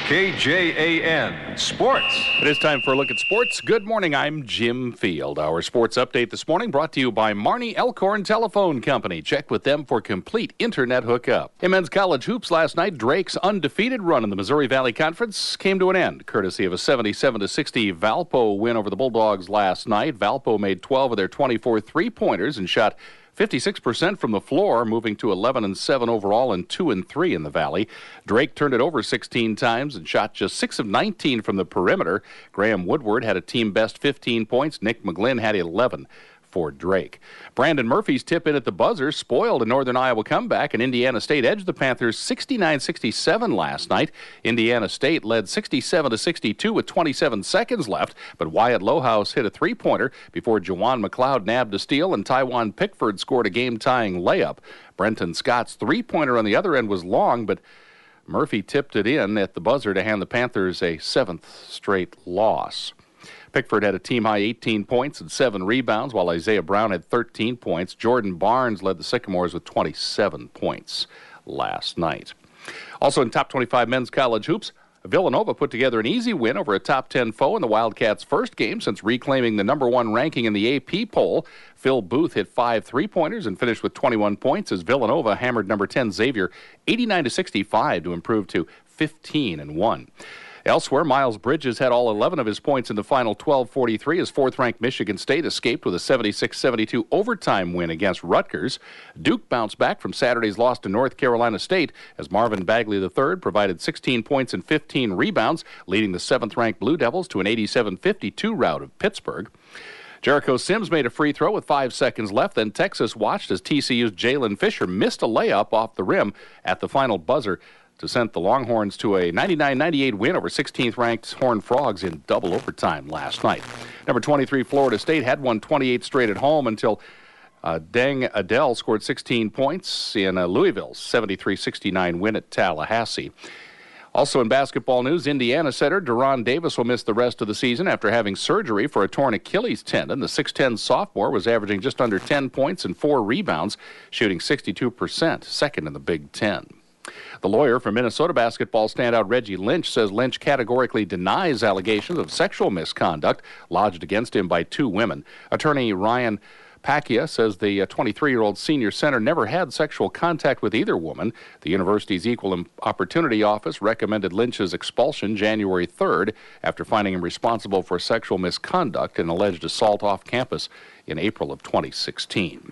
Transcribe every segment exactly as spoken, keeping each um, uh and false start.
K J A N Sports. It is time for a look at sports. Good morning, I'm Jim Field. Our sports update this morning brought to you by Marnie Elkhorn Telephone Company. Check with them for complete internet hookup. In men's college hoops last night, Drake's undefeated run in the Missouri Valley Conference came to an end, courtesy of a seventy-seven to sixty Valpo win over the Bulldogs last night. Valpo made twelve of their twenty-four three-pointers and shot fifty-six percent from the floor, moving to eleven and seven overall and two and three in the Valley. Drake turned it over sixteen times and shot just six of nineteen from the perimeter. Graham Woodward had a team best fifteen points. Nick McGlynn had eleven for Drake. Brandon Murphy's tip in at the buzzer spoiled a Northern Iowa comeback, and Indiana State edged the Panthers sixty-nine sixty-seven last night. Indiana State led sixty-seven to sixty-two with twenty-seven seconds left, but Wyatt Lohaus hit a three-pointer before Jawan McLeod nabbed a steal, and Taiwan Pickford scored a game-tying layup. Brenton Scott's three-pointer on the other end was long, but Murphy tipped it in at the buzzer to hand the Panthers a seventh straight loss. Pickford had a team-high eighteen points and seven rebounds, while Isaiah Brown had thirteen points. Jordan Barnes led the Sycamores with twenty-seven points last night. Also in top twenty-five men's college hoops, Villanova put together an easy win over a top ten foe in the Wildcats' first game since reclaiming the number one ranking in the A P poll. Phil Booth hit five three-pointers and finished with twenty-one points as Villanova hammered number ten Xavier eighty-nine to sixty-five to improve to fifteen and one. Elsewhere, Miles Bridges had all eleven of his points in the final twelve forty-three as fourth-ranked Michigan State escaped with a seventy-six seventy-two overtime win against Rutgers. Duke bounced back from Saturday's loss to North Carolina State as Marvin Bagley the third provided sixteen points and fifteen rebounds, leading the seventh-ranked Blue Devils to an eighty-seven fifty-two rout of Pittsburgh. Jericho Sims made a free throw with five seconds left. Then Texas watched as T C U's Jalen Fisher missed a layup off the rim at the final buzzer to send the Longhorns to a ninety-nine ninety-eight win over sixteenth-ranked Horned Frogs in double overtime last night. Number twenty-three, Florida State, had won twenty-eight straight at home until uh, Deng Adel scored sixteen points in uh, Louisville's seventy-three sixty-nine win at Tallahassee. Also in basketball news, Indiana setter Deron Davis will miss the rest of the season after having surgery for a torn Achilles tendon. The six ten sophomore was averaging just under ten points and four rebounds, shooting sixty-two percent, second in the Big Ten. The lawyer for Minnesota basketball standout Reggie Lynch says Lynch categorically denies allegations of sexual misconduct lodged against him by two women. Attorney Ryan Pacquiao says the twenty-three-year-old senior center never had sexual contact with either woman. The university's Equal Opportunity Office recommended Lynch's expulsion January third after finding him responsible for sexual misconduct and alleged assault off campus in April of twenty sixteen.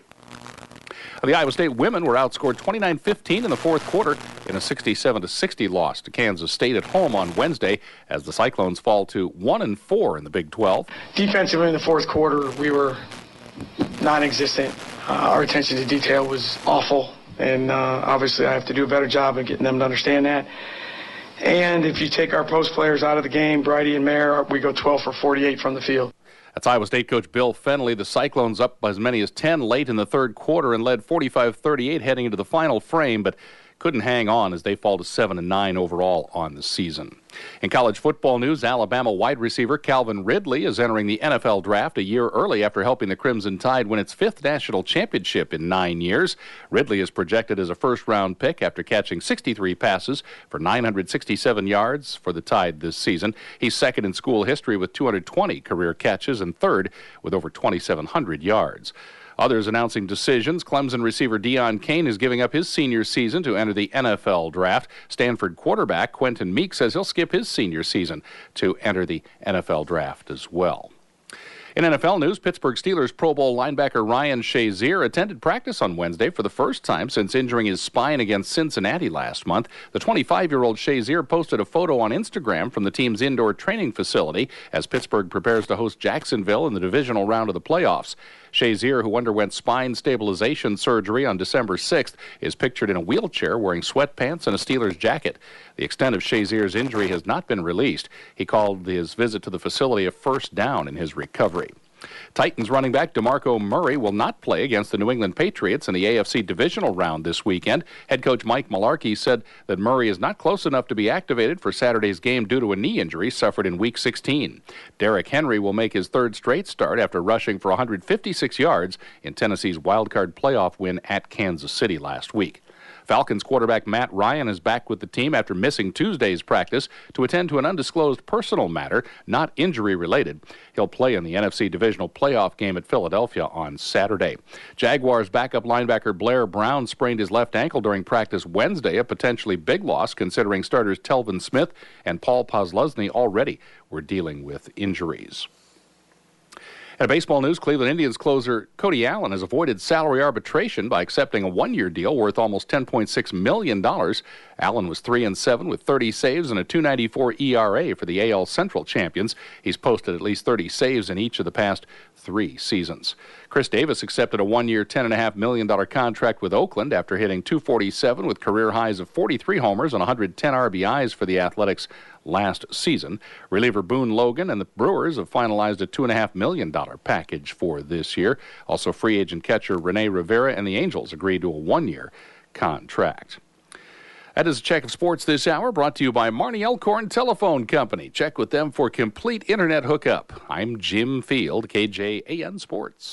The Iowa State women were outscored twenty-nine fifteen in the fourth quarter in a sixty-seven to sixty loss to Kansas State at home on Wednesday as the Cyclones fall to one and four in the Big twelve. Defensively in the fourth quarter, we were non-existent. Uh, our attention to detail was awful, and uh, obviously I have to do a better job of getting them to understand that. And if you take our post players out of the game, Bridie and Mayer, we go twelve for forty-eight from the field. That's Iowa State coach Bill Fennelly. The Cyclones up by as many as ten late in the third quarter and led forty-five thirty-eight heading into the final frame, but couldn't hang on as they fall to seven and nine overall on the season. In college football news, Alabama wide receiver Calvin Ridley is entering the N F L draft a year early after helping the Crimson Tide win its fifth national championship in nine years. Ridley is projected as a first-round pick after catching sixty-three passes for nine hundred sixty-seven yards for the Tide this season. He's second in school history with two hundred twenty career catches and third with over twenty-seven hundred yards. Others announcing decisions. Clemson receiver Deion Kane is giving up his senior season to enter the N F L draft. Stanford quarterback Quentin Meek says he'll skip his senior season to enter the N F L draft as well. In N F L news, Pittsburgh Steelers Pro Bowl linebacker Ryan Shazier attended practice on Wednesday for the first time since injuring his spine against Cincinnati last month. The twenty-five-year-old Shazier posted a photo on Instagram from the team's indoor training facility as Pittsburgh prepares to host Jacksonville in the divisional round of the playoffs. Shazier, who underwent spine stabilization surgery on December sixth, is pictured in a wheelchair wearing sweatpants and a Steelers jacket. The extent of Shazier's injury has not been released. He called his visit to the facility a first down in his recovery. Titans running back DeMarco Murray will not play against the New England Patriots in the A F C divisional round this weekend. Head coach Mike Mularkey said that Murray is not close enough to be activated for Saturday's game due to a knee injury suffered in Week sixteen. Derrick Henry will make his third straight start after rushing for one hundred fifty-six yards in Tennessee's wildcard playoff win at Kansas City last week. Falcons quarterback Matt Ryan is back with the team after missing Tuesday's practice to attend to an undisclosed personal matter, not injury-related. He'll play in the N F C Divisional Playoff game at Philadelphia on Saturday. Jaguars backup linebacker Blair Brown sprained his left ankle during practice Wednesday, a potentially big loss considering starters Telvin Smith and Paul Posluszny already were dealing with injuries. At baseball news, Cleveland Indians closer Cody Allen has avoided salary arbitration by accepting a one-year deal worth almost ten point six million dollars. Allen was three and seven with thirty saves and a two ninety-four E R A for the A L Central champions. He's posted at least thirty saves in each of the past three seasons. Chris Davis accepted a one-year, ten point five million dollars contract with Oakland after hitting two forty-seven with career highs of forty-three homers and one hundred ten R B Is for the Athletics last season. Reliever Boone Logan and the Brewers have finalized a two point five million dollars package for this year. Also, free agent catcher Rene Rivera and the Angels agreed to a one-year contract. That is a check of sports this hour, brought to you by Marnie Elkhorn Telephone Company. Check with them for complete internet hookup. I'm Jim Field, K J A N Sports.